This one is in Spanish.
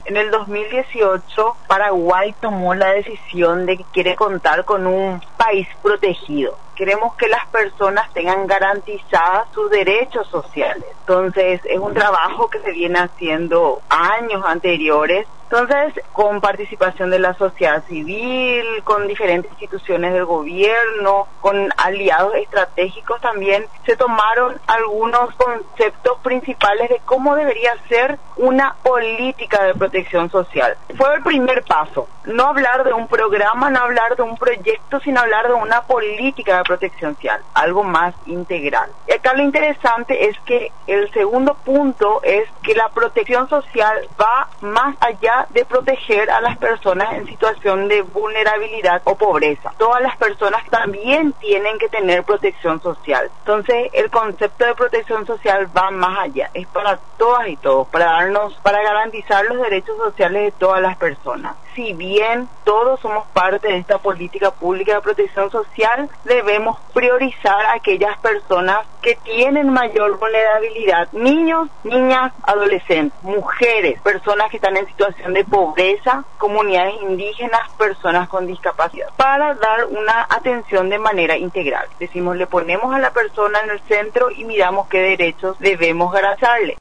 En el 2018, Paraguay tomó la decisión de que quiere contar con un país protegido. Queremos que las personas tengan garantizadas sus derechos sociales. Entonces, es un trabajo que se viene haciendo años anteriores. Entonces, con participación de la sociedad civil, con diferentes instituciones del gobierno, con aliados estratégicos también, se tomaron algunos conceptos principales de cómo debería ser una política de protección social. Fue el primer paso. No hablar de un programa, no hablar de un proyecto, sino hablar de una política de protección social, algo más integral. Y acá lo interesante es que el segundo punto es que la protección social va más allá de proteger a las personas en situación de vulnerabilidad o pobreza. Todas las personas también tienen que tener protección social. Entonces, el concepto de protección social va más allá. Es para todas y todos, para garantizar los derechos sociales de todas las personas. Si bien todos somos parte de esta política pública de protección social, debemos priorizar a aquellas personas que tienen mayor vulnerabilidad. Niños, niñas, adolescentes, mujeres, personas que están en situación de pobreza, comunidades indígenas, personas con discapacidad, para dar una atención de manera integral. Decimos, le ponemos a la persona en el centro y miramos qué derechos debemos garantizarle.